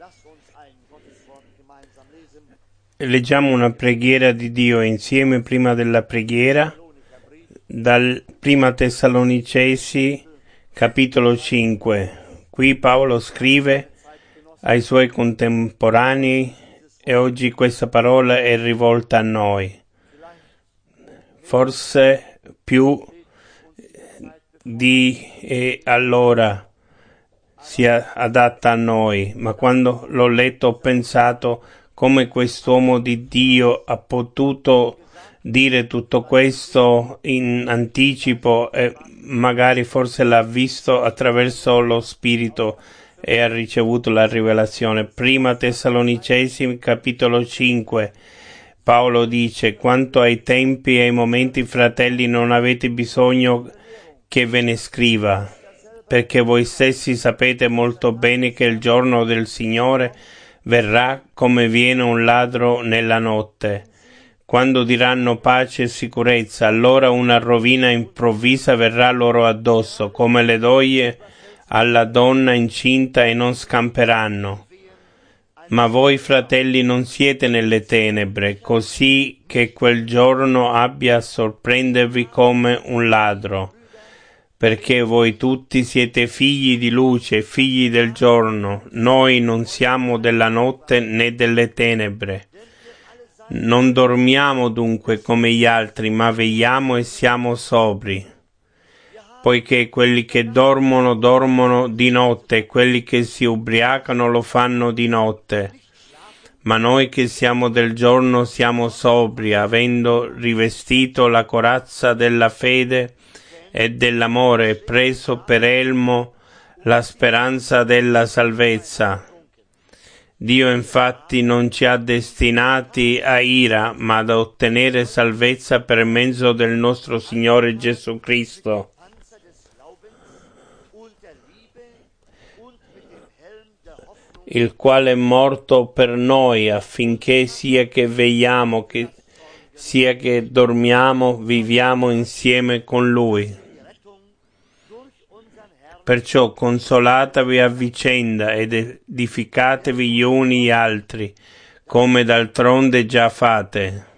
Leggiamo una preghiera di Dio insieme prima della preghiera dal Prima Tessalonicesi capitolo 5. Qui Paolo scrive ai suoi contemporanei e oggi questa parola è rivolta a noi. Forse più di allora sia adatta a noi, ma quando l'ho letto ho pensato come quest'uomo di Dio ha potuto dire tutto questo in anticipo e magari forse l'ha visto attraverso lo Spirito e ha ricevuto la rivelazione. Prima Tessalonicesi capitolo 5. Paolo dice: quanto ai tempi e ai momenti, fratelli, non avete bisogno che ve ne scriva, perché voi stessi sapete molto bene che il giorno del Signore verrà come viene un ladro nella notte. Quando diranno pace e sicurezza, allora una rovina improvvisa verrà loro addosso, come le doglie alla donna incinta, e non scamperanno. Ma voi, fratelli, non siete nelle tenebre, così che quel giorno abbia a sorprendervi come un ladro. Perché voi tutti siete figli di luce, figli del giorno. Noi non siamo della notte né delle tenebre. Non dormiamo dunque come gli altri, ma vegliamo e siamo sobri. Poiché quelli che dormono di notte, e quelli che si ubriacano lo fanno di notte. Ma noi che siamo del giorno siamo sobri, avendo rivestito la corazza della fede e dell'amore, e preso per elmo la speranza della salvezza. Dio infatti non ci ha destinati a ira, ma ad ottenere salvezza per mezzo del nostro Signore Gesù Cristo, il quale è morto per noi, affinché sia che vegliamo, sia che dormiamo, viviamo insieme con Lui. Perciò consolatevi a vicenda ed edificatevi gli uni gli altri, come d'altronde già fate.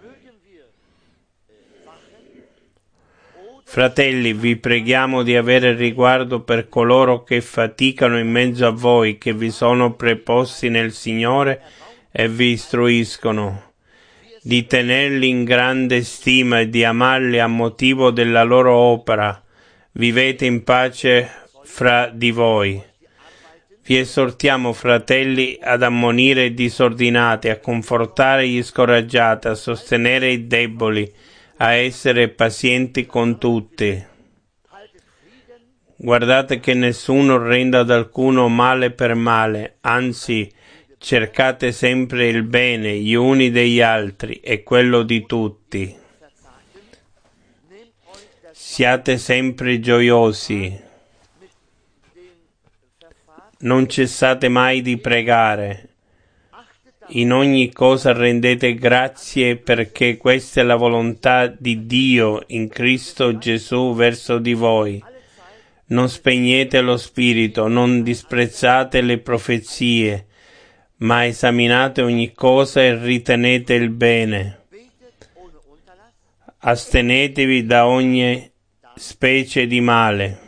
Fratelli, vi preghiamo di avere riguardo per coloro che faticano in mezzo a voi, che vi sono preposti nel Signore e vi istruiscono, di tenerli in grande stima e di amarli a motivo della loro opera. Vivete in pace fra di voi. Vi esortiamo, fratelli, ad ammonire i disordinati, a confortare gli scoraggiati, a sostenere i deboli, a essere pazienti con tutti. Guardate che nessuno renda ad alcuno male per male, anzi, cercate sempre il bene gli uni degli altri e quello di tutti. Siate sempre gioiosi. Non cessate mai di pregare. In ogni cosa rendete grazie, perché questa è la volontà di Dio in Cristo Gesù verso di voi. Non spegnete lo spirito, non disprezzate le profezie, ma esaminate ogni cosa e ritenete il bene. Astenetevi da ogni specie di male.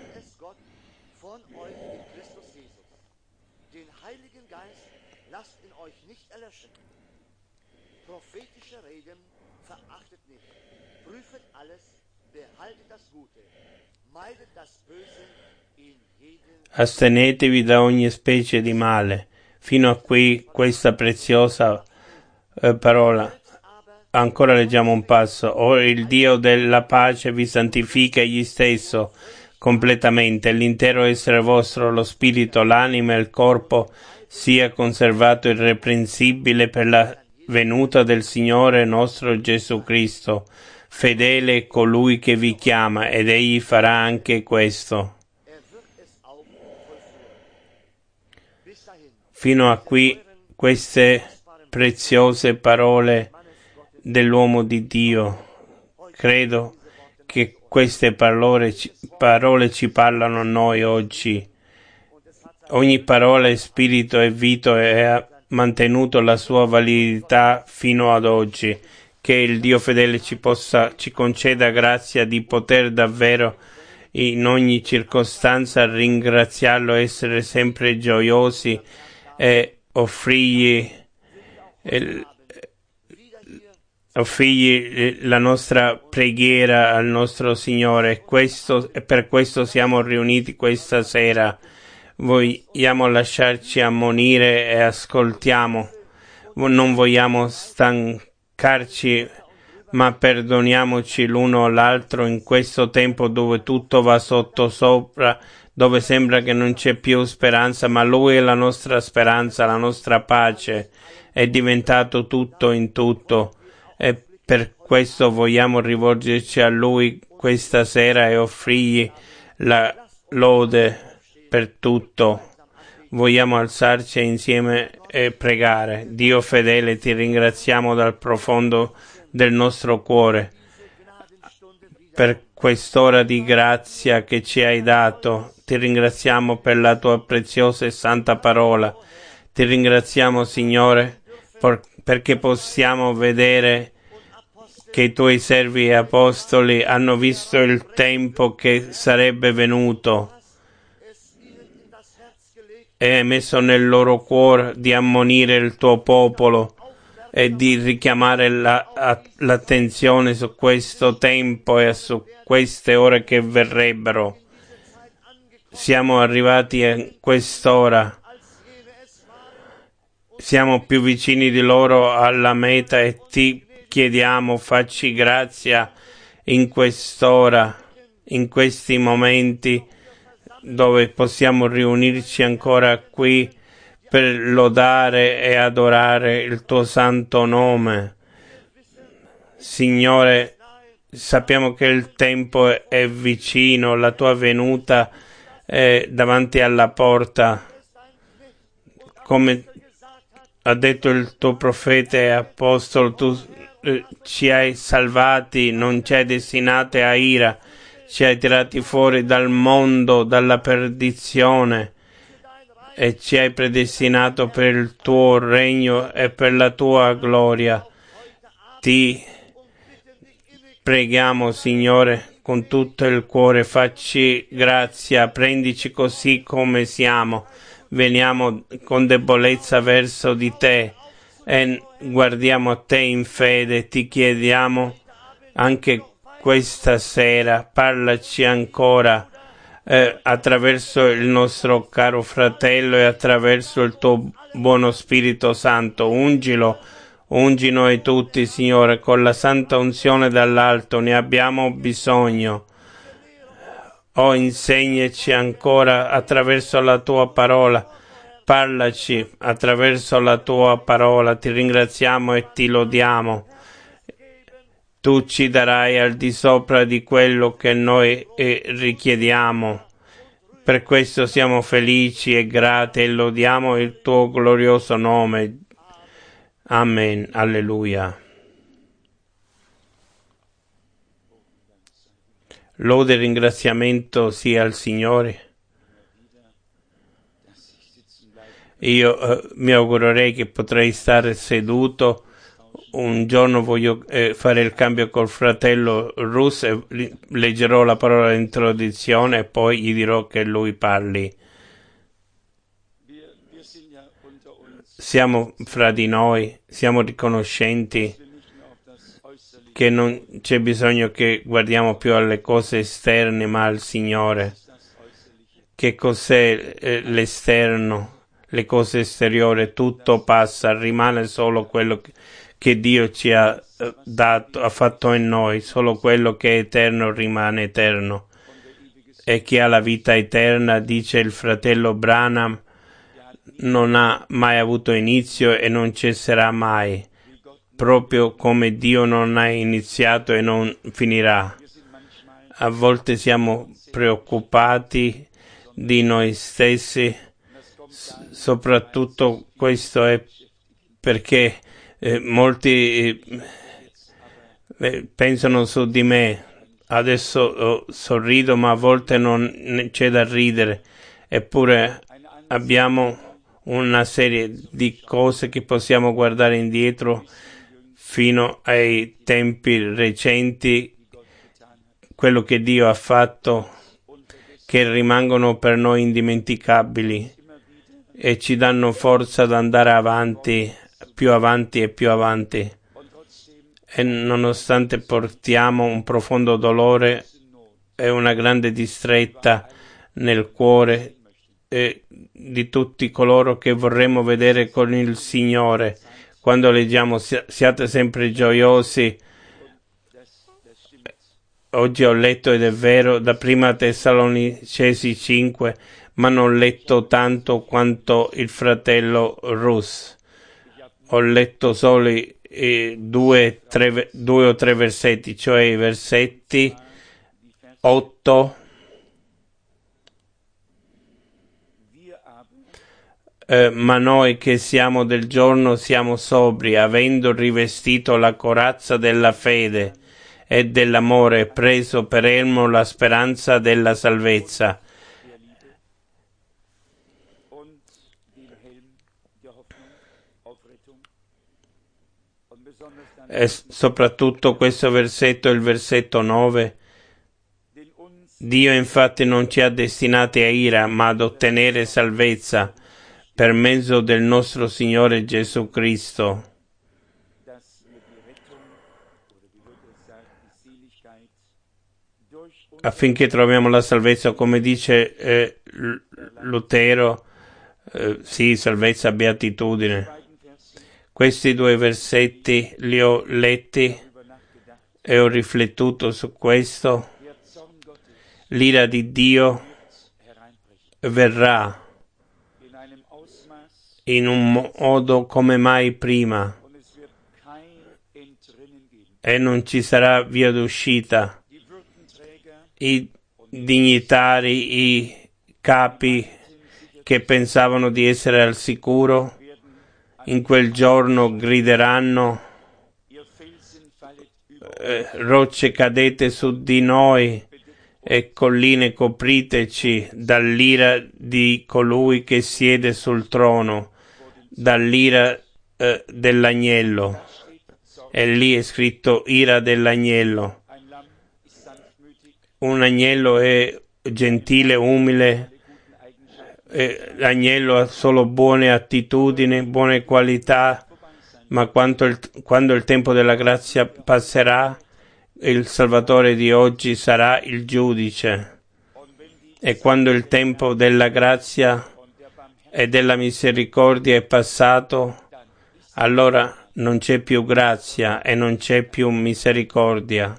Astenetevi da ogni specie di male. Fino a qui questa preziosa parola. Ancora leggiamo un passo. Ora il Dio della pace vi santifica egli stesso completamente, l'intero essere vostro, lo spirito, l'anima e il corpo sia conservato irreprensibile per la venuta del Signore nostro Gesù Cristo. Fedele è colui che vi chiama, ed egli farà anche questo. Fino a qui queste preziose parole dell'uomo di Dio. Credo che queste parole ci parlano a noi oggi ogni parola è spirito e vita e ha mantenuto la sua validità fino ad oggi. Che il Dio fedele ci conceda grazia di poter davvero in ogni circostanza ringraziarlo, essere sempre gioiosi e offrirgli la nostra preghiera al nostro Signore. E per questo siamo riuniti questa sera. Vogliamo lasciarci ammonire e ascoltiamo. Non vogliamo stancarci, ma perdoniamoci l'uno all'altro in questo tempo dove tutto va sottosopra, dove sembra che non c'è più speranza, ma Lui è la nostra speranza, la nostra pace. È diventato tutto in tutto. E per questo vogliamo rivolgerci a Lui questa sera e offrirgli la lode per tutto. Vogliamo alzarci insieme e pregare. Dio fedele, ti ringraziamo dal profondo del nostro cuore per quest'ora di grazia che ci hai dato. Ti ringraziamo per la tua preziosa e santa parola. Ti ringraziamo, Signore, perché possiamo vedere che i tuoi servi e apostoli hanno visto il tempo che sarebbe venuto e hai messo nel loro cuore di ammonire il tuo popolo e di richiamare l'attenzione su questo tempo e su queste ore che verrebbero. Siamo arrivati a quest'ora. Siamo più vicini di loro alla meta e ti chiediamo, facci grazia in quest'ora, in questi momenti dove possiamo riunirci ancora qui per lodare e adorare il tuo santo nome. Signore, sappiamo che il tempo è vicino, la tua venuta è davanti alla porta. Come ha detto il tuo profeta e apostolo, tu ci hai salvati, non ci hai destinati a ira, ci hai tirati fuori dal mondo, dalla perdizione e ci hai predestinato per il tuo regno e per la tua gloria. Ti preghiamo, Signore, con tutto il cuore, facci grazia, prendici così come siamo. Veniamo con debolezza verso di te e guardiamo a te in fede. Ti chiediamo anche questa sera, parlaci ancora attraverso il nostro caro fratello e attraverso il tuo buono Spirito Santo. Ungi noi tutti, Signore, con la santa unzione dall'alto, ne abbiamo bisogno. Oh, insegnaci ancora attraverso la tua parola, parlaci attraverso la tua parola, ti ringraziamo e ti lodiamo. Tu ci darai al di sopra di quello che noi richiediamo. Per questo siamo felici e grati e lodiamo il tuo glorioso nome. Amen. Alleluia. Lode e ringraziamento sia al Signore. Io mi augurerei che potrei stare seduto. Un giorno voglio fare il cambio col fratello Russo e leggerò la parola di introduzione e poi gli dirò che lui parli. Siamo fra di noi, siamo riconoscenti che non c'è bisogno che guardiamo più alle cose esterne ma al Signore. Che cos'è l'esterno, le cose esteriori? Tutto passa, rimane solo quello che Dio ci ha dato, ha fatto in noi, solo quello che è eterno rimane eterno. E chi ha la vita eterna, dice il fratello Branham, non ha mai avuto inizio e non cesserà mai, proprio come Dio non ha iniziato e non finirà. A volte siamo preoccupati di noi stessi, soprattutto questo è perché molti pensano su di me. Adesso sorrido, ma a volte non c'è da ridere. Eppure abbiamo una serie di cose che possiamo guardare indietro fino ai tempi recenti, quello che Dio ha fatto, che rimangono per noi indimenticabili e ci danno forza ad andare avanti e più avanti. E nonostante portiamo un profondo dolore e una grande distretta nel cuore di tutti coloro che vorremmo vedere con il Signore, quando leggiamo siate sempre gioiosi. Oggi ho letto, ed è vero, da prima Tessalonicesi 5, ma non ho letto tanto quanto il fratello Rus. Ho letto solo due o tre versetti, cioè i versetti 8 ma noi che siamo del giorno siamo sobri, avendo rivestito la corazza della fede e dell'amore, preso per elmo la speranza della salvezza. E soprattutto questo versetto, il versetto 9. Dio infatti non ci ha destinati a ira, ma ad ottenere salvezza per mezzo del nostro Signore Gesù Cristo. Affinché troviamo la salvezza, come dice Lutero, sì, salvezza, beatitudine. Questi due versetti li ho letti e ho riflettuto su questo. L'ira di Dio verrà in un modo come mai prima e non ci sarà via d'uscita. I dignitari, i capi che pensavano di essere al sicuro, in quel giorno grideranno: rocce cadete su di noi e colline copriteci dall'ira di colui che siede sul trono, dall'ira dell'agnello. E lì è scritto ira dell'agnello. Un agnello è gentile, umile, l'agnello ha solo buone attitudini, buone qualità, ma quando il tempo della grazia passerà, il Salvatore di oggi sarà il giudice. E quando il tempo della grazia e della misericordia è passato, allora non c'è più grazia e non c'è più misericordia.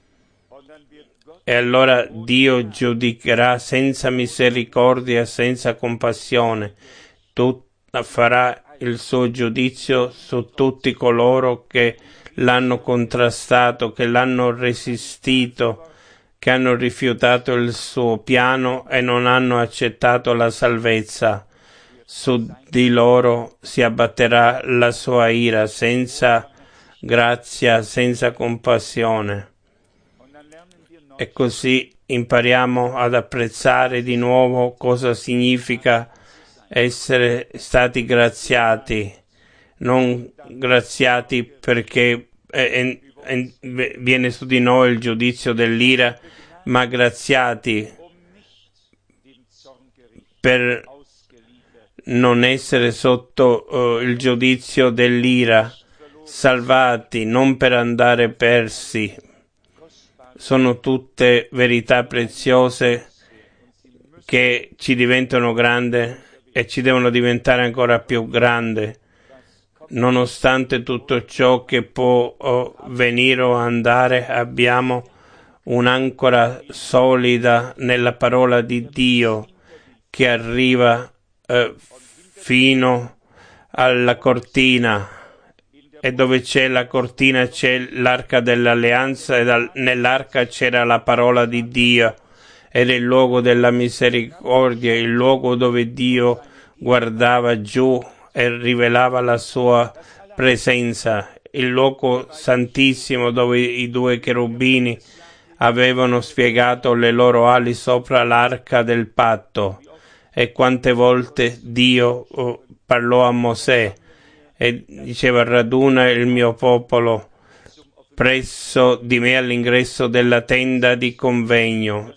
E allora Dio giudicherà senza misericordia, senza compassione. Farà il suo giudizio su tutti coloro che l'hanno contrastato, che l'hanno resistito, che hanno rifiutato il suo piano e non hanno accettato la salvezza. Su di loro si abbatterà la sua ira senza grazia, senza compassione. E così impariamo ad apprezzare di nuovo cosa significa essere stati graziati, non graziati perché viene su di noi il giudizio dell'ira, ma graziati per non essere sotto il giudizio dell'ira, salvati non per andare persi. Sono tutte verità preziose che ci diventano grande e ci devono diventare ancora più grande. Nonostante tutto ciò che può venire o andare, abbiamo un'ancora solida nella parola di Dio che arriva fino alla cortina. E dove c'è la cortina c'è l'arca dell'alleanza e nell'arca c'era la parola di Dio. Era il luogo della misericordia, il luogo dove Dio guardava giù e rivelava la sua presenza, il luogo santissimo dove i due cherubini avevano spiegato le loro ali sopra l'arca del patto E quante volte Dio parlò a Mosè e diceva: raduna il mio popolo presso di me all'ingresso della tenda di convegno.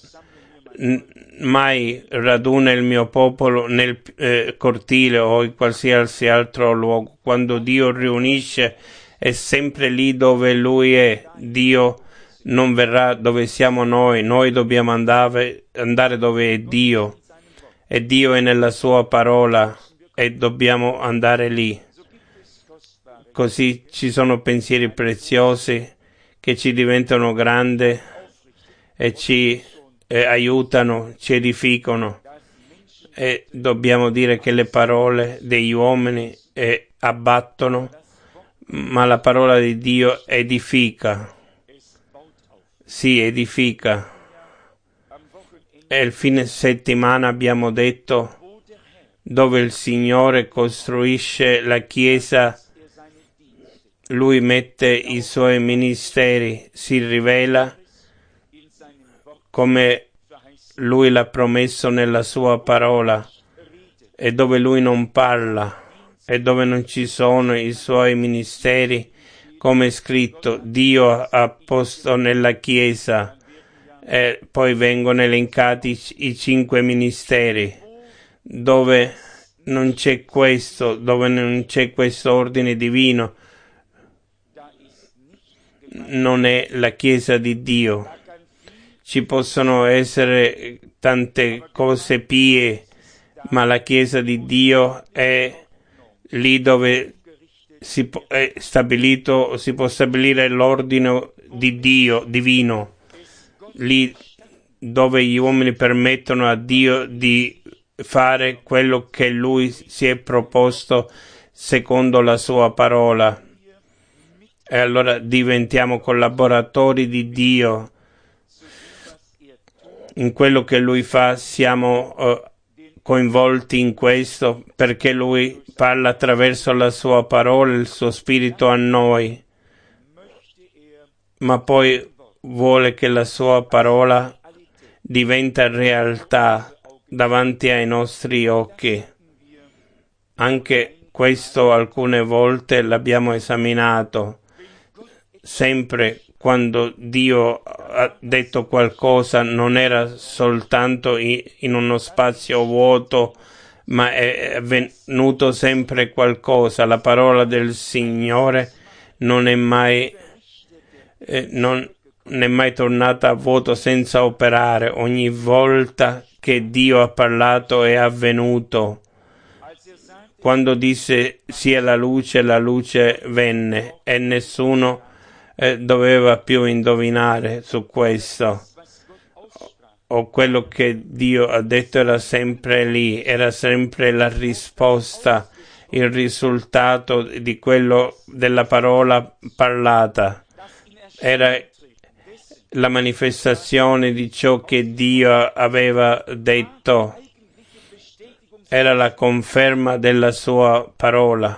Mai raduna il mio popolo nel cortile o in qualsiasi altro luogo. Quando Dio riunisce è sempre lì dove Lui è. Dio non verrà dove siamo noi dobbiamo andare dove è Dio. E Dio è nella sua parola e dobbiamo andare lì. Così ci sono pensieri preziosi che ci diventano grandi e ci aiutano, ci edificano. E dobbiamo dire che le parole degli uomini abbattono, ma la parola di Dio edifica. Sì, edifica. E il fine settimana abbiamo detto dove il Signore costruisce la Chiesa, Lui mette i Suoi ministeri, si rivela come Lui l'ha promesso nella Sua parola, e dove Lui non parla e dove non ci sono i Suoi ministeri, come è scritto, Dio ha posto nella Chiesa, e poi vengono elencati i 5 ministeri. Dove non c'è questo, dove non c'è questo ordine divino, non è la Chiesa di Dio. Ci possono essere tante cose pie, ma la Chiesa di Dio è lì dove è stabilito, si può stabilire l'ordine di Dio divino, lì dove gli uomini permettono a Dio di fare quello che Lui si è proposto secondo la sua parola. E allora diventiamo collaboratori di Dio. In quello che Lui fa siamo coinvolti in questo, perché Lui parla attraverso la sua parola, il suo spirito a noi, ma poi vuole che la sua parola diventa realtà davanti ai nostri occhi. Anche questo alcune volte l'abbiamo esaminato. Sempre quando Dio ha detto qualcosa non era soltanto in uno spazio vuoto, ma è venuto sempre qualcosa. La parola del Signore non è mai tornata a vuoto senza operare. Ogni volta che Dio ha parlato è avvenuto. Quando disse sia la luce venne, e nessuno doveva più indovinare su questo. O quello che Dio ha detto era sempre lì, era sempre la risposta, il risultato di quello della parola parlata. Era la manifestazione di ciò che Dio aveva detto, era la conferma della sua parola.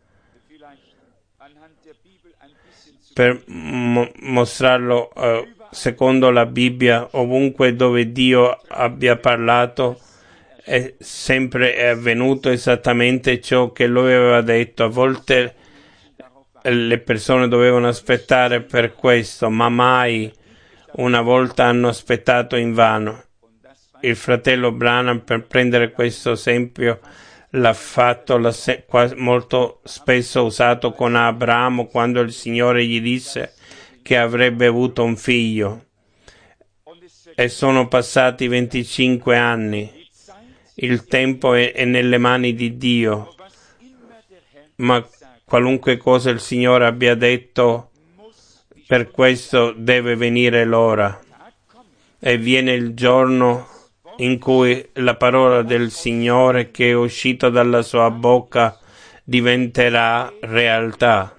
Per mostrarlo secondo la Bibbia, ovunque dove Dio abbia parlato, è sempre avvenuto esattamente ciò che Lui aveva detto. A volte le persone dovevano aspettare per questo, ma mai una volta hanno aspettato invano. Il fratello Branham, per prendere questo esempio, l'ha fatto molto spesso usato con Abramo, quando il Signore gli disse che avrebbe avuto un figlio. E sono passati 25 anni. Il tempo è nelle mani di Dio, ma qualunque cosa il Signore abbia detto, per questo deve venire l'ora. E viene il giorno in cui la parola del Signore che è uscita dalla sua bocca diventerà realtà.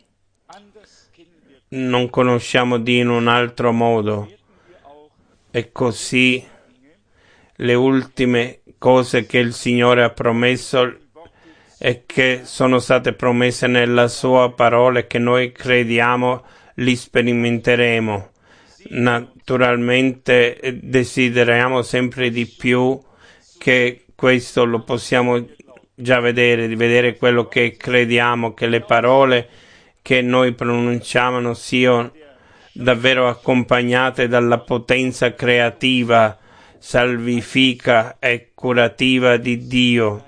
Non conosciamo Dio in un altro modo. E così le ultime cose che il Signore ha promesso e che sono state promesse nella sua parola e che noi crediamo li sperimenteremo. Naturalmente desideriamo sempre di più che questo lo possiamo già vedere, di vedere quello che crediamo, che le parole che noi pronunciamo siano davvero accompagnate dalla potenza creativa, salvifica e curativa di Dio,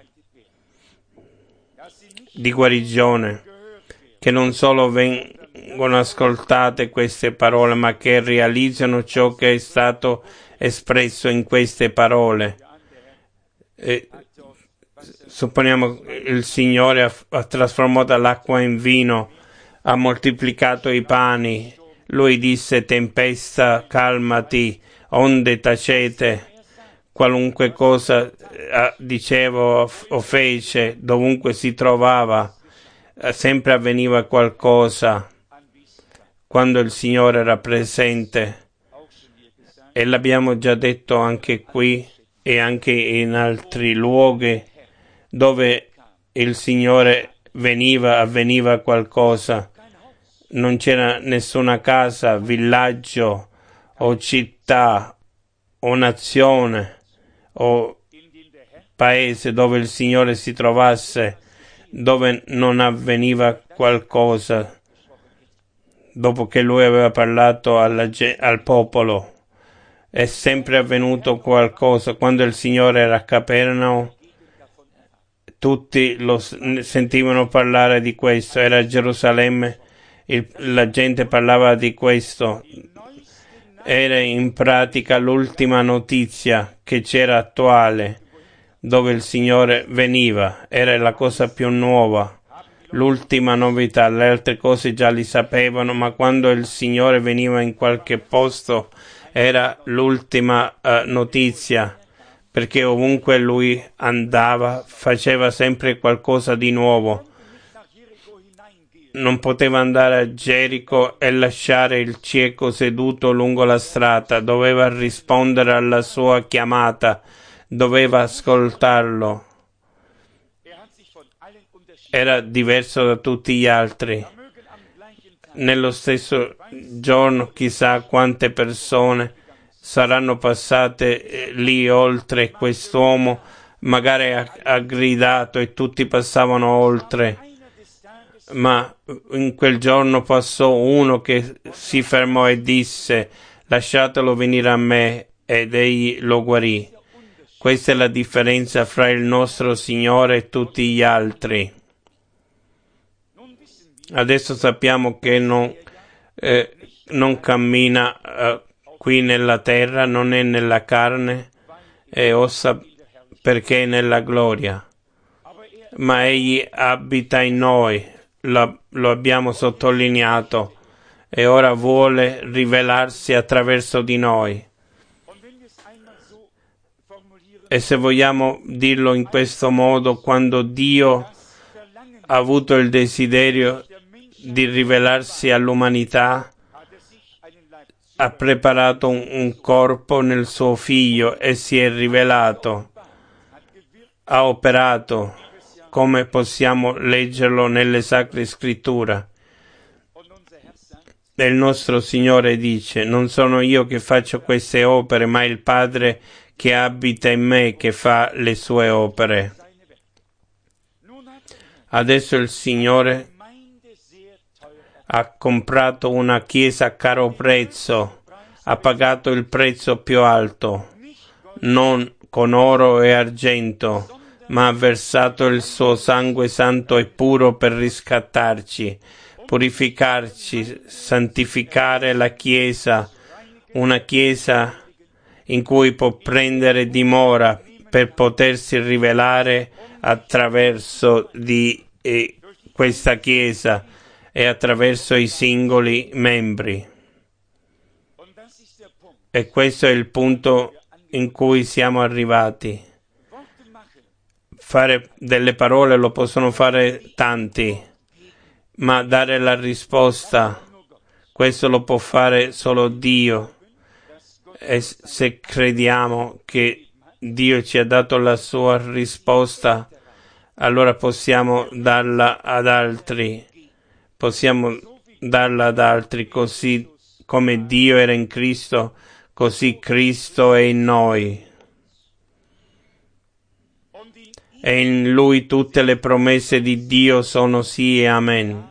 di guarigione, che non solo vengono ascoltate queste parole, ma che realizzano ciò che è stato espresso in queste parole. Supponiamo il Signore ha trasformato l'acqua in vino, ha moltiplicato i pani. Lui disse: tempesta, calmati, onde tacete. Qualunque cosa diceva o fece, dovunque si trovava, sempre avveniva qualcosa quando il Signore era presente. E l'abbiamo già detto anche qui e anche in altri luoghi dove il Signore avveniva qualcosa. Non c'era nessuna casa, villaggio o città o nazione o paese dove il Signore si trovasse, dove non avveniva qualcosa dopo che Lui aveva parlato al popolo. È sempre avvenuto qualcosa. Quando il Signore era a Capernaum, tutti lo sentivano parlare di questo. Era a Gerusalemme, la gente parlava di questo. Era in pratica l'ultima notizia che c'era attuale, dove il Signore veniva. Era la cosa più nuova, l'ultima novità. Le altre cose già li sapevano, ma quando il Signore veniva in qualche posto era l'ultima notizia, perché ovunque Lui andava faceva sempre qualcosa di nuovo. Non poteva andare a Gerico e lasciare il cieco seduto lungo la strada, doveva rispondere alla sua chiamata, doveva ascoltarlo. Era diverso da tutti gli altri. Nello stesso giorno chissà quante persone saranno passate lì oltre. Quest'uomo magari ha gridato e tutti passavano oltre. Ma in quel giorno passò uno che si fermò e disse: lasciatelo venire a me, ed egli lo guarì. Questa è la differenza fra il nostro Signore e tutti gli altri. Adesso sappiamo che non cammina qui nella terra, non è nella carne e ossa, perché è nella gloria. Ma egli abita in noi. Lo abbiamo sottolineato, e ora vuole rivelarsi attraverso di noi. E se vogliamo dirlo in questo modo, quando Dio ha avuto il desiderio di rivelarsi all'umanità, ha preparato un corpo nel suo Figlio e si è rivelato, ha operato, come possiamo leggerlo nelle Sacre Scritture. E il nostro Signore dice: non sono io che faccio queste opere, ma il Padre che abita in me che fa le sue opere. Adesso il Signore ha comprato una chiesa a caro prezzo, ha pagato il prezzo più alto, non con oro e argento, ma ha versato il suo sangue santo e puro per riscattarci, purificarci, santificare la Chiesa, una Chiesa in cui può prendere dimora per potersi rivelare attraverso di questa Chiesa e attraverso i singoli membri. E questo è il punto in cui siamo arrivati. Fare delle parole lo possono fare tanti, ma dare la risposta, questo lo può fare solo Dio. E se crediamo che Dio ci ha dato la sua risposta, allora possiamo darla ad altri. Possiamo darla ad altri, così come Dio era in Cristo, così Cristo è in noi. e in Lui tutte le promesse di Dio sono sì e amen.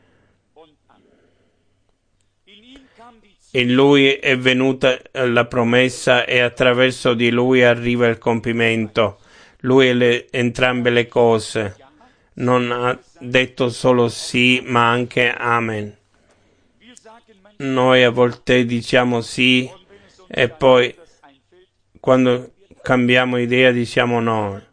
In Lui è venuta la promessa e attraverso di Lui arriva il compimento. Lui è entrambe le cose. Non ha detto solo sì, ma anche amen. Noi a volte diciamo sì e poi quando cambiamo idea diciamo no.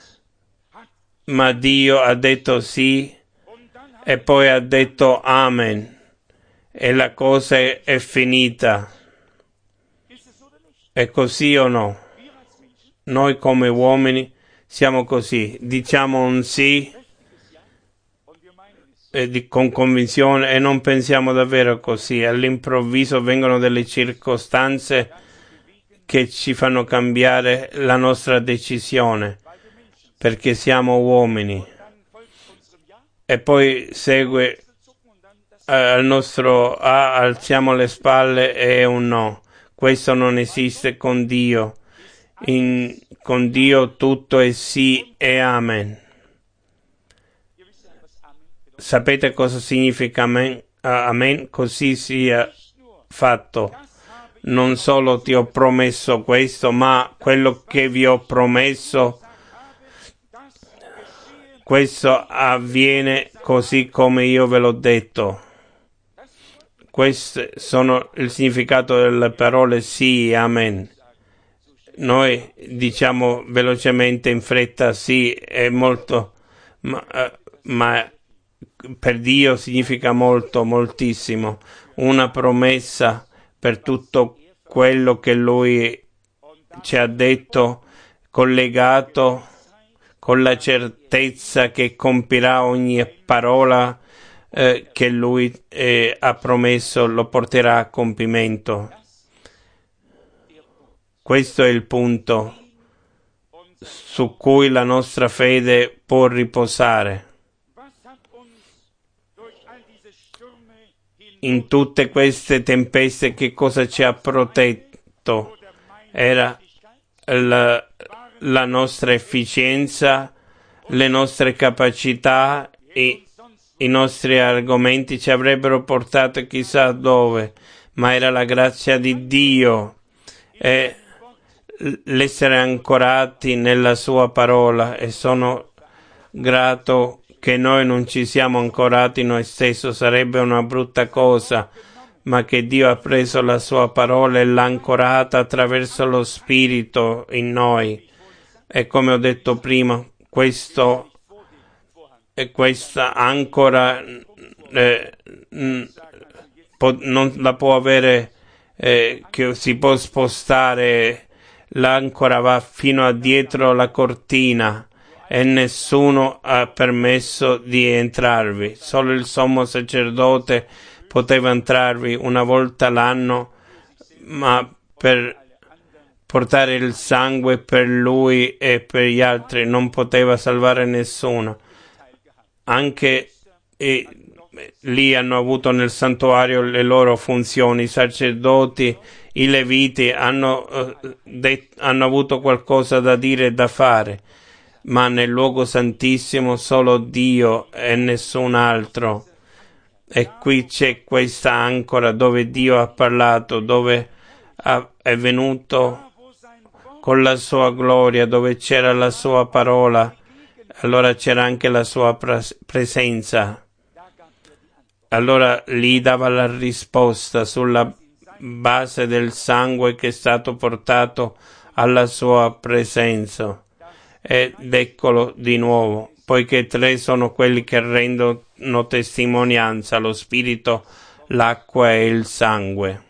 Ma Dio ha detto sì e poi ha detto amen. E la cosa è finita. È così o no? Noi come uomini siamo così. Diciamo un sì con convinzione e non pensiamo davvero così. All'improvviso vengono delle circostanze che ci fanno cambiare la nostra decisione perché siamo uomini. E poi segue al nostro A, alziamo le spalle e è un no. Questo non esiste con Dio. Con Dio tutto è sì e amen. Sapete cosa significa amen? Amen? Così sia fatto. Non solo ti ho promesso questo, ma quello che vi ho promesso, questo avviene così come io ve l'ho detto. Questo sono il significato delle parole sì e amen. Noi diciamo velocemente in fretta sì, è molto, ma per Dio significa molto, moltissimo. Una promessa per tutto quello che Lui ci ha detto, collegato con la certezza che compirà ogni parola che Lui ha promesso, lo porterà a compimento. Questo è il punto su cui la nostra fede può riposare. In tutte queste tempeste che cosa ci ha protetto? Era la nostra efficienza, le nostre capacità, i nostri argomenti ci avrebbero portato chissà dove, ma era la grazia di Dio e l'essere ancorati nella sua parola, e sono grato che noi non ci siamo ancorati noi stessi, sarebbe una brutta cosa, ma che Dio ha preso la sua parola e l'ha ancorata attraverso lo Spirito in noi. E come ho detto prima, questa ancora non la può avere, che si può spostare, l'ancora va fino a dietro la cortina e nessuno ha permesso di entrarvi. Solo il sommo sacerdote poteva entrarvi una volta l'anno, ma per portare il sangue per lui e per gli altri non poteva salvare nessuno. Anche lì hanno avuto nel santuario le loro funzioni. I sacerdoti, i leviti hanno avuto qualcosa da dire e da fare, ma nel luogo santissimo solo Dio e nessun altro. E qui c'è questa ancora dove Dio ha parlato, dove è venuto con la sua gloria, dove c'era la sua parola, allora c'era anche la sua presenza. Allora lì dava la risposta sulla base del sangue che è stato portato alla sua presenza. Ed eccolo di nuovo, poiché tre sono quelli che rendono testimonianza, lo spirito, l'acqua e il sangue.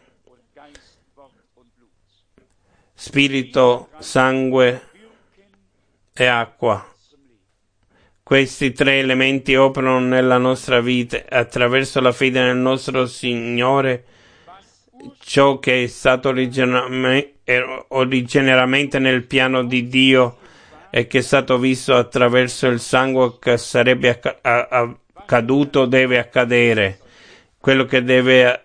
Spirito, sangue e acqua. Questi tre elementi operano nella nostra vita attraverso la fede nel nostro Signore. Ciò che è stato originariamente nel piano di Dio e che è stato visto attraverso il sangue che sarebbe accaduto deve accadere. Quello che deve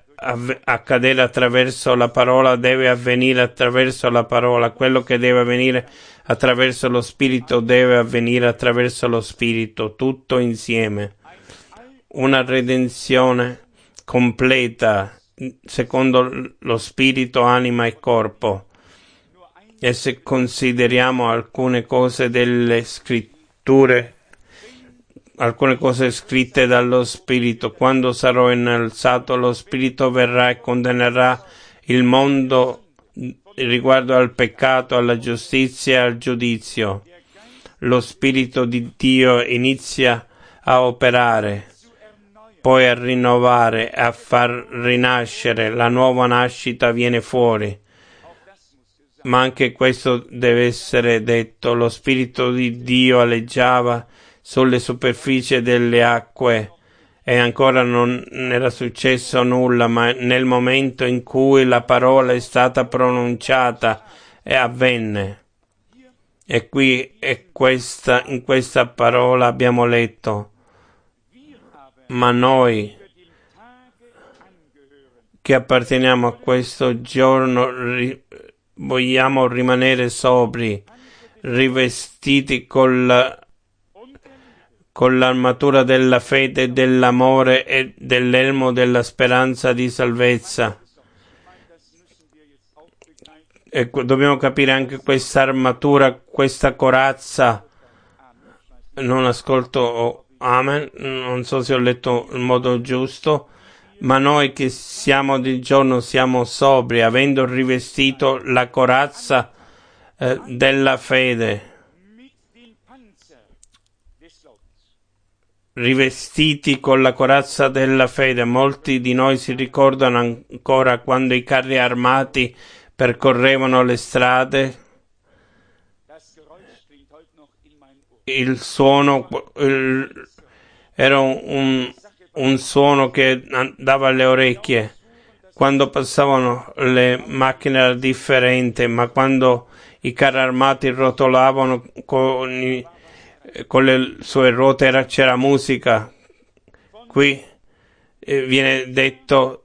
accadere attraverso la parola deve avvenire attraverso la parola. Quello che deve avvenire attraverso lo Spirito deve avvenire attraverso lo Spirito, tutto insieme. Una redenzione completa secondo lo Spirito, anima e corpo. E se consideriamo alcune cose delle scritture, alcune cose scritte dallo Spirito, quando sarò innalzato lo Spirito verrà e condannerà il mondo riguardo al peccato, alla giustizia e al giudizio. Lo Spirito di Dio inizia a operare, poi a rinnovare, a far rinascere, la nuova nascita viene fuori. Ma anche questo deve essere detto, lo Spirito di Dio aleggiava sulle superfici delle acque e ancora non era successo nulla, ma nel momento in cui la parola è stata pronunciata e avvenne. E qui in questa parola abbiamo letto, ma noi che apparteniamo a questo giorno vogliamo rimanere sobri, rivestiti con l'armatura della fede e dell'amore e dell'elmo della speranza di salvezza. E dobbiamo capire anche questa armatura, questa corazza. Non ascolto amen, non so se ho letto in modo giusto, ma noi che siamo di giorno siamo sobri, avendo rivestito la corazza della fede. Rivestiti con la corazza della fede. Molti di noi si ricordano ancora quando i carri armati percorrevano le strade. Il suono era un suono che andava alle orecchie. Quando passavano le macchine era differente, ma quando i carri armati rotolavano con le sue ruote c'era musica. Qui viene detto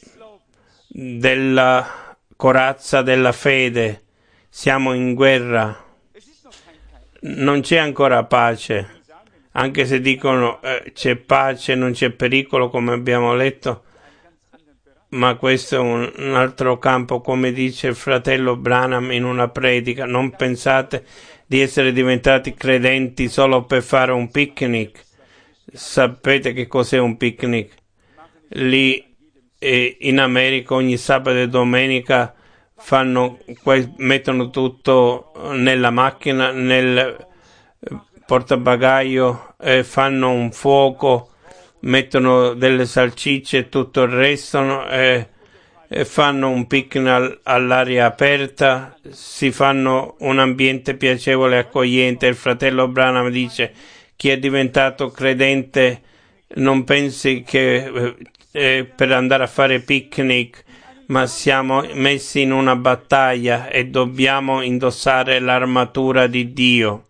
della corazza della fede. Siamo in guerra. Non c'è ancora pace, anche se dicono c'è pace, non c'è pericolo, come abbiamo letto, ma questo è un altro campo, come dice il fratello Branham in una predica. Non pensate di essere diventati credenti solo per fare un picnic. Sapete che cos'è un picnic? Lì in America ogni sabato e domenica mettono tutto nella macchina, nel portabagaglio, fanno un fuoco, mettono delle salsicce e tutto il resto, e fanno un picnic all'aria aperta, si fanno un ambiente piacevole e accogliente. Il fratello Branham dice: chi è diventato credente non pensi che per andare a fare picnic, ma siamo messi in una battaglia e dobbiamo indossare l'armatura di Dio.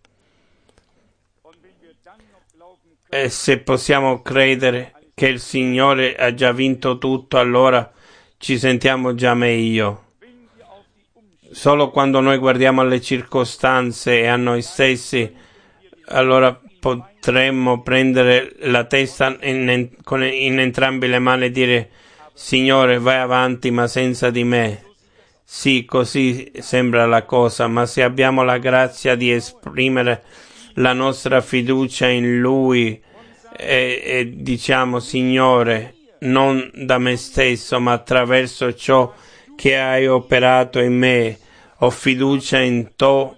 E se possiamo credere che il Signore ha già vinto tutto, allora ci sentiamo già meglio. Solo quando noi guardiamo alle circostanze e a noi stessi, allora potremmo prendere la testa in entrambe le mani e dire: Signore, vai avanti, ma senza di me. Sì, così sembra la cosa, ma se abbiamo la grazia di esprimere la nostra fiducia in Lui e diciamo: Signore, non da me stesso, ma attraverso ciò che hai operato in me, ho fiducia in te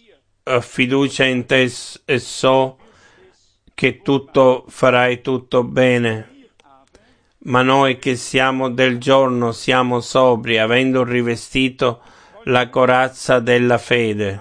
e so che tutto farai tutto bene. Ma noi che siamo del giorno siamo sobri, avendo rivestito la corazza della fede.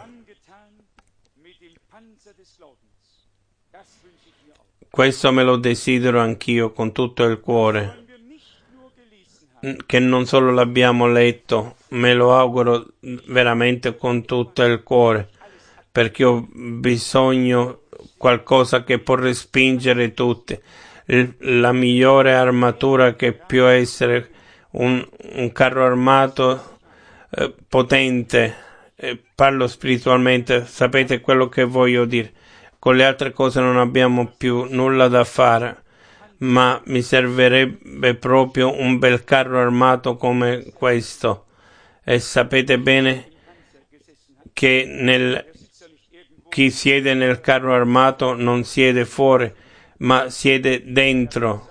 Questo me lo desidero anch'io con tutto il cuore, che non solo l'abbiamo letto, me lo auguro veramente con tutto il cuore, perché ho bisogno qualcosa che può respingere tutti. La migliore armatura che può essere un carro armato potente parlo spiritualmente, sapete quello che voglio dire. Con le altre cose non abbiamo più nulla da fare, ma mi servirebbe proprio un bel carro armato come questo. E sapete bene che chi siede nel carro armato non siede fuori, ma siede dentro.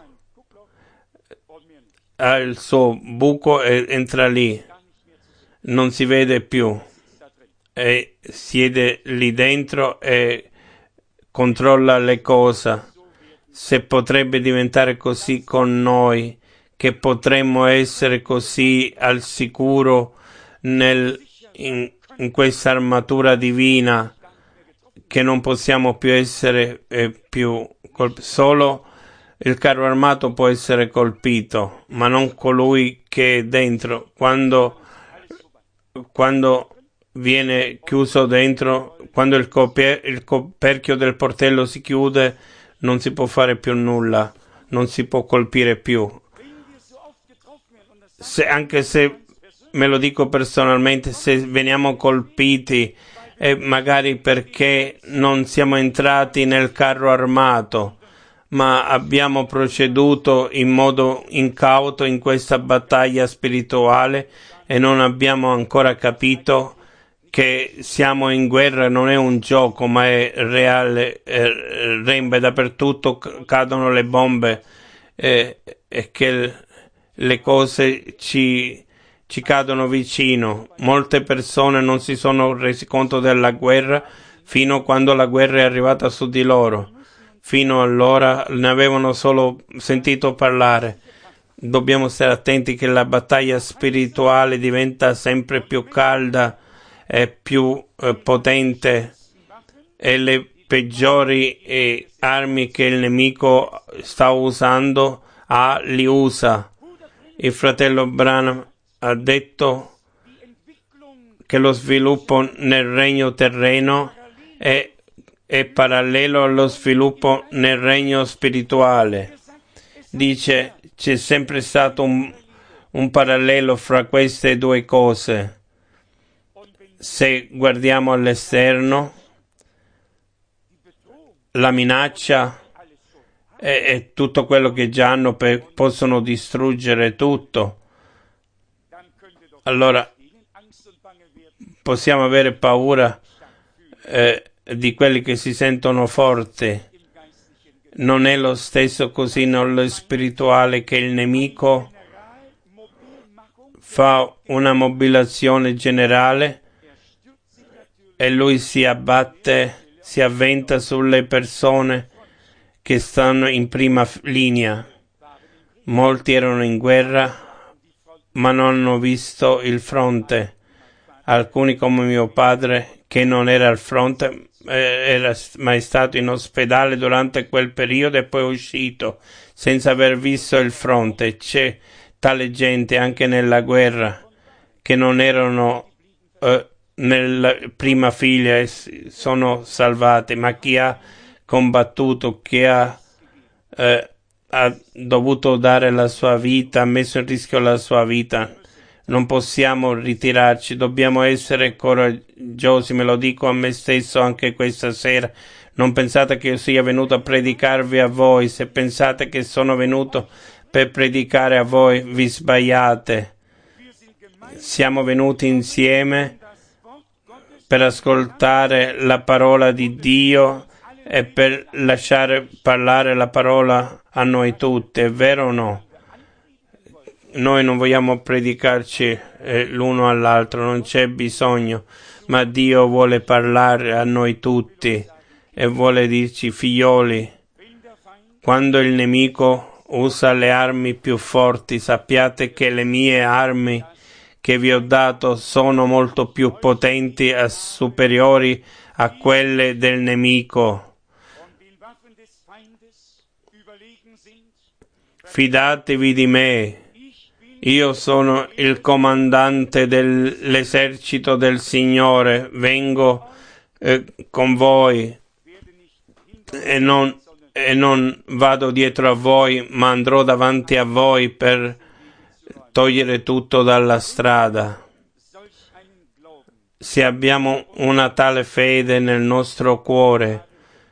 Ha il suo buco e entra lì, non si vede più, e siede lì dentro e controlla le cose. Se potrebbe diventare così con noi, che potremmo essere così al sicuro in questa armatura divina, che non possiamo più essere solo il carro armato può essere colpito, ma non colui che è dentro. Quando viene chiuso dentro, quando il coperchio del portello si chiude, non si può fare più nulla, non si può colpire più. Anche se me lo dico personalmente, se veniamo colpiti è magari perché non siamo entrati nel carro armato, ma abbiamo proceduto in modo incauto in questa battaglia spirituale e non abbiamo ancora capito che siamo in guerra, non è un gioco, ma è reale, rembe dappertutto, cadono le bombe e che le cose ci cadono vicino. Molte persone non si sono resi conto della guerra fino a quando la guerra è arrivata su di loro. Fino allora ne avevano solo sentito parlare. Dobbiamo stare attenti che la battaglia spirituale diventa sempre più calda e più potente, e le peggiori armi che il nemico sta usando li usa. Il fratello Branham ha detto che lo sviluppo nel regno terreno è parallelo allo sviluppo nel regno spirituale. Dice c'è sempre stato un parallelo fra queste due cose. Se guardiamo all'esterno, la minaccia e tutto quello che già hanno possono distruggere tutto. Allora possiamo avere paura di quelli che si sentono forti. Non è lo stesso così nello spirituale, che il nemico fa una mobilitazione generale e lui si abbatte, si avventa sulle persone che stanno in prima linea. Molti erano in guerra, ma non hanno visto il fronte. Alcuni, come mio padre, che non era al fronte, era mai stato in ospedale durante quel periodo e poi è uscito senza aver visto il fronte. C'è tale gente anche nella guerra che non erano nella prima fila e sono salvati, ma chi ha combattuto, chi ha dovuto dare la sua vita, ha messo in rischio la sua vita, non possiamo ritirarci, dobbiamo essere coraggiosi. Me lo dico a me stesso anche questa sera. Non pensate che io sia venuto a predicarvi a voi. Se pensate che sono venuto per predicare a voi, vi sbagliate. Siamo venuti insieme per ascoltare la parola di Dio e per lasciare parlare la parola a noi tutti, è vero o no? Noi non vogliamo predicarci l'uno all'altro, non c'è bisogno, ma Dio vuole parlare a noi tutti e vuole dirci: figlioli, quando il nemico usa le armi più forti, sappiate che le mie armi che vi ho dato sono molto più potenti e superiori a quelle del nemico. Fidatevi di me. Io sono il comandante dell'esercito del Signore, vengo con voi e non vado dietro a voi, ma andrò davanti a voi per togliere tutto dalla strada. se abbiamo una tale fede nel nostro cuore,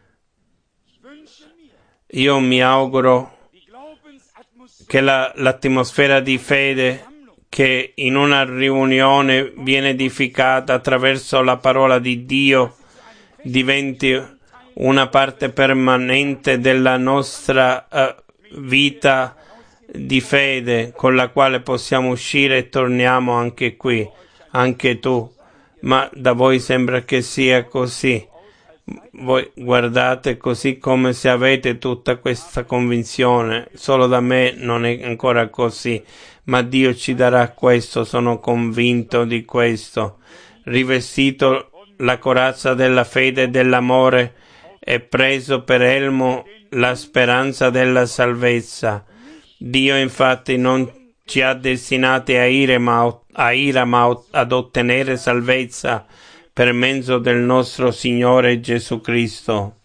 io mi auguro che l'atmosfera di fede che in una riunione viene edificata attraverso la parola di Dio diventi una parte permanente della nostra vita di fede, con la quale possiamo uscire e torniamo anche qui, anche tu. Ma da voi sembra che sia così. Voi guardate così come se avete tutta questa convinzione. Solo da me non è ancora così, ma Dio ci darà questo, sono convinto di questo. Rivestito la corazza della fede e dell'amore e preso per elmo la speranza della salvezza. Dio infatti non ci ha destinati a ira, ma ad ottenere salvezza per mezzo del nostro Signore Gesù Cristo.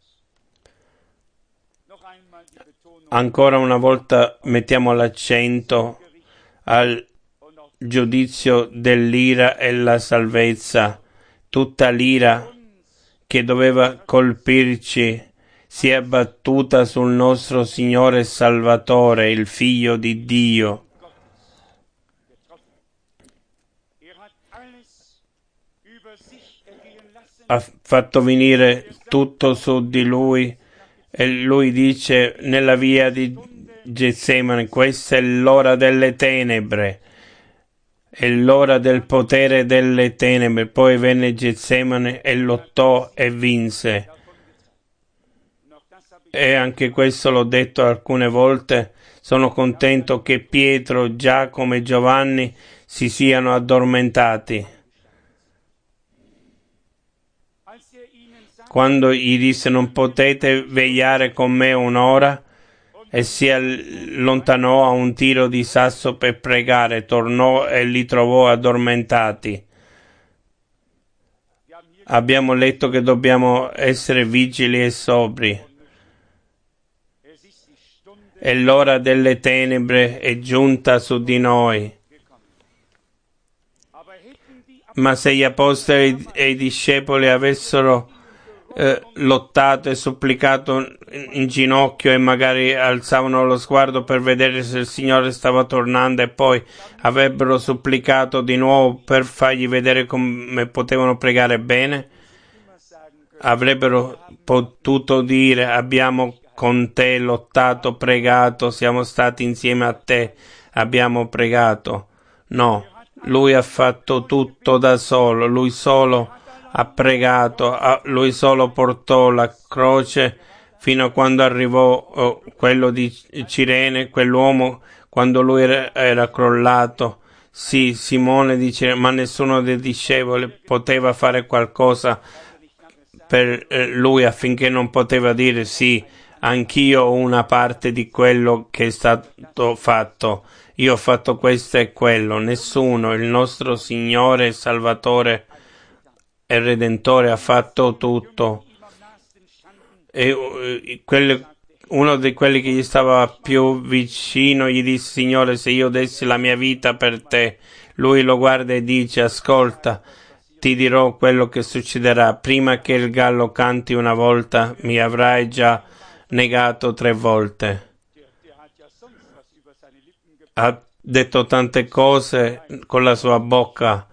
Ancora una volta mettiamo l'accento al giudizio dell'ira e la salvezza. Tutta l'ira che doveva colpirci si è abbattuta sul nostro Signore e Salvatore, il Figlio di Dio. Ha fatto venire tutto su di Lui e Lui dice nella via di Getsemani: questa è l'ora delle tenebre, è l'ora del potere delle tenebre. Poi venne Getsemani e lottò e vinse. E anche questo l'ho detto alcune volte. Sono contento che Pietro, Giacomo e Giovanni si siano addormentati. Quando gli disse: non potete vegliare con me un'ora, e si allontanò a un tiro di sasso per pregare, tornò e li trovò addormentati. Abbiamo letto che dobbiamo essere vigili e sobri. E l'ora delle tenebre è giunta su di noi. Ma se gli apostoli e i discepoli avessero lottato e supplicato in ginocchio e magari alzavano lo sguardo per vedere se il Signore stava tornando e poi avrebbero supplicato di nuovo per fargli vedere come potevano pregare bene, avrebbero potuto dire: abbiamo con te lottato, pregato, siamo stati insieme a te, abbiamo pregato. No, lui ha fatto tutto da solo, lui solo ha pregato, lui solo portò la croce fino a quando arrivò quello di Cirene, quell'uomo, quando lui era crollato. Sì, Simone dice: ma nessuno dei discepoli poteva fare qualcosa per lui affinché non poteva dire: sì, anch'io ho una parte di quello che è stato fatto. Io ho fatto questo e quello. Nessuno, il nostro Signore e Salvatore e Redentore, ha fatto tutto. E uno di quelli che gli stava più vicino gli disse: Signore, se io dessi la mia vita per te. Lui lo guarda e dice: ascolta, ti dirò quello che succederà. Prima che il gallo canti una volta, mi avrai già negato 3 volte. Ha detto tante cose con la sua bocca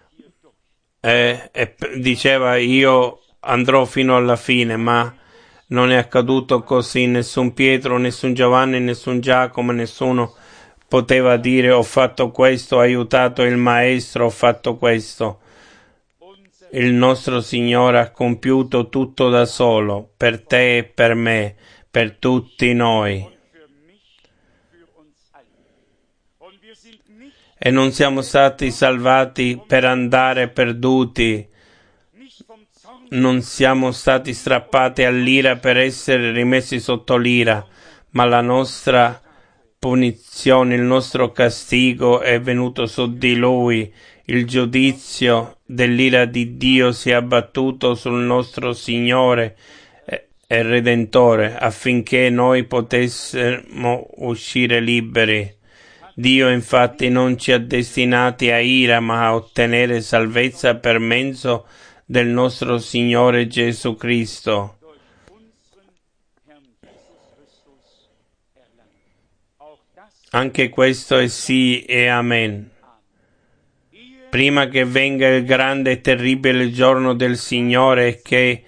e diceva: io andrò fino alla fine, ma non è accaduto così. Nessun Pietro, nessun Giovanni, nessun Giacomo, nessuno poteva dire: ho fatto questo, ho aiutato il Maestro, ho fatto questo. Il nostro Signore ha compiuto tutto da solo, per te e per me, per tutti noi. E non siamo stati salvati per andare perduti, non siamo stati strappati all'ira per essere rimessi sotto l'ira, ma la nostra punizione, il nostro castigo è venuto su di Lui. Il giudizio dell'ira di Dio si è abbattuto sul nostro Signore e Redentore, affinché noi potessimo uscire liberi. Dio infatti non ci ha destinati a ira, ma a ottenere salvezza per mezzo del nostro Signore Gesù Cristo. Anche questo è sì e amen. Prima che venga il grande e terribile giorno del Signore e che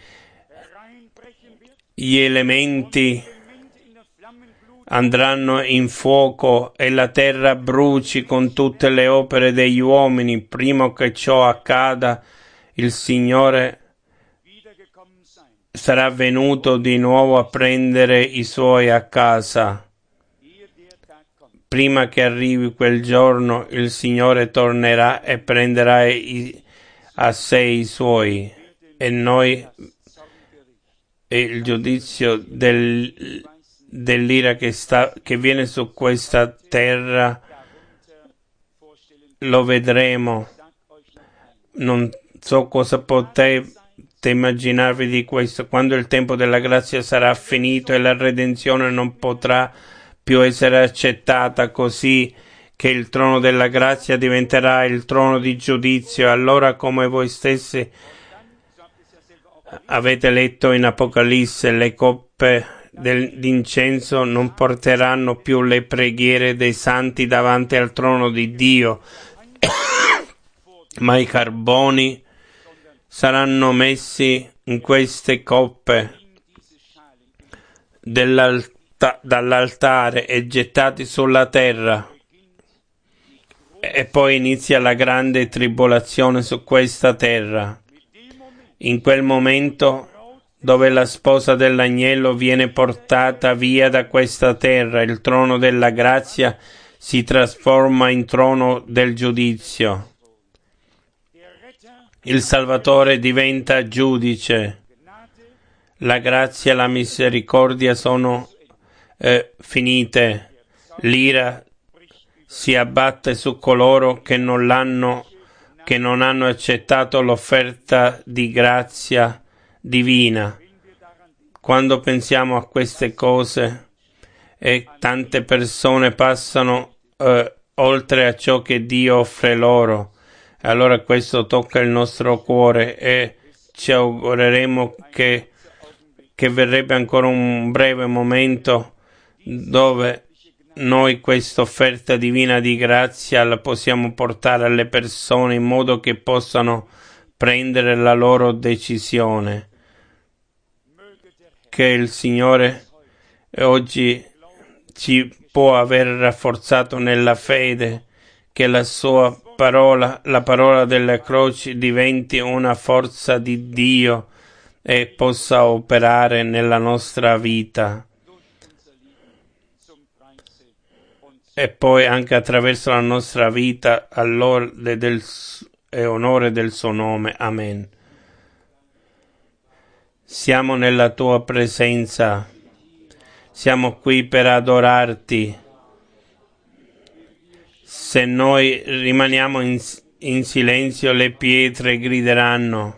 gli elementi andranno in fuoco e la terra bruci con tutte le opere degli uomini, prima che ciò accada, il Signore sarà venuto di nuovo a prendere i suoi a casa. Prima che arrivi quel giorno, il Signore tornerà e prenderà a sé i suoi, e noi, e il giudizio dell'ira che viene su questa terra lo vedremo. Non so cosa potete immaginarvi di questo. Quando il tempo della grazia sarà finito e la redenzione non potrà più essere accettata, così che il trono della grazia diventerà il trono di giudizio, allora, come voi stessi avete letto in Apocalisse, le coppe d'incenso non porteranno più le preghiere dei santi davanti al trono di Dio, ma i carboni saranno messi in queste coppe dall'altare e gettati sulla terra, e poi inizia la grande tribolazione su questa terra. In quel momento dove la sposa dell'agnello viene portata via da questa terra, il trono della grazia si trasforma in trono del giudizio. Il Salvatore diventa giudice. La grazia e la misericordia sono finite. L'ira si abbatte su coloro che non hanno accettato l'offerta di grazia divina. Quando pensiamo a queste cose e tante persone passano oltre a ciò che Dio offre loro, allora questo tocca il nostro cuore e ci augureremo che verrebbe ancora un breve momento dove noi questa offerta divina di grazia la possiamo portare alle persone in modo che possano prendere la loro decisione. Che il Signore oggi ci può aver rafforzato nella fede, che la sua parola, la parola della croce, diventi una forza di Dio e possa operare nella nostra vita. E poi anche attraverso la nostra vita all'orde e onore del suo nome. Amen. Siamo nella tua presenza, siamo qui per adorarti. Se noi rimaniamo in silenzio, le pietre grideranno.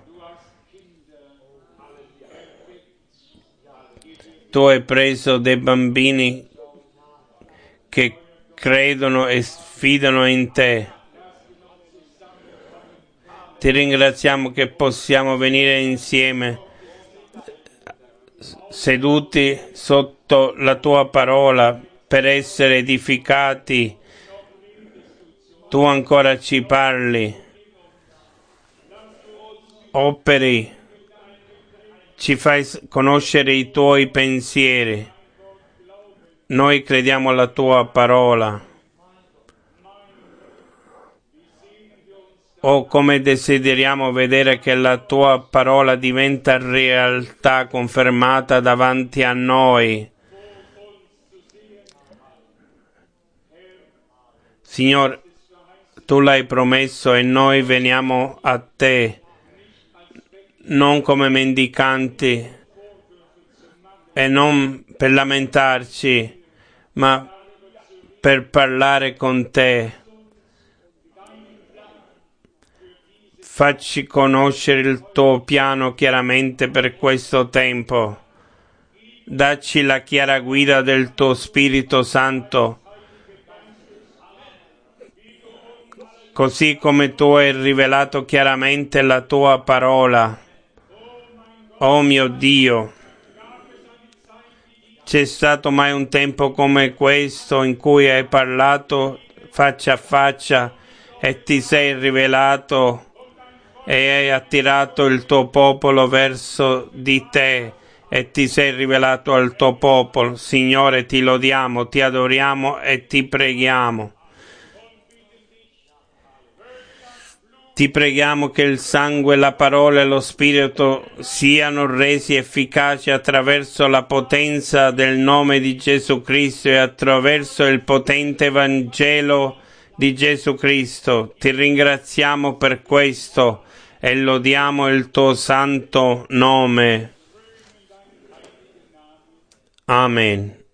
Tu hai preso dei bambini che credono e sfidano in te. Ti ringraziamo che possiamo venire insieme, seduti sotto la tua parola, per essere edificati. Tu ancora ci parli, operi, ci fai conoscere i tuoi pensieri. Noi crediamo alla tua parola. Oh, come desideriamo vedere che la tua parola diventa realtà confermata davanti a noi. Signore, tu l'hai promesso e noi veniamo a te, non come mendicanti e non per lamentarci, ma per parlare con te. Facci conoscere il tuo piano chiaramente per questo tempo. Dacci la chiara guida del tuo Spirito Santo così come tu hai rivelato chiaramente la tua parola. Oh mio Dio, c'è stato mai un tempo come questo in cui hai parlato faccia a faccia e ti sei rivelato e hai attirato il tuo popolo verso di te e ti sei rivelato al tuo popolo. Signore, ti lodiamo, ti adoriamo e ti preghiamo. Ti preghiamo che il sangue, la parola e lo spirito siano resi efficaci attraverso la potenza del nome di Gesù Cristo e attraverso il potente Vangelo di Gesù Cristo. Ti ringraziamo per questo e lodiamo il tuo santo nome. Amen.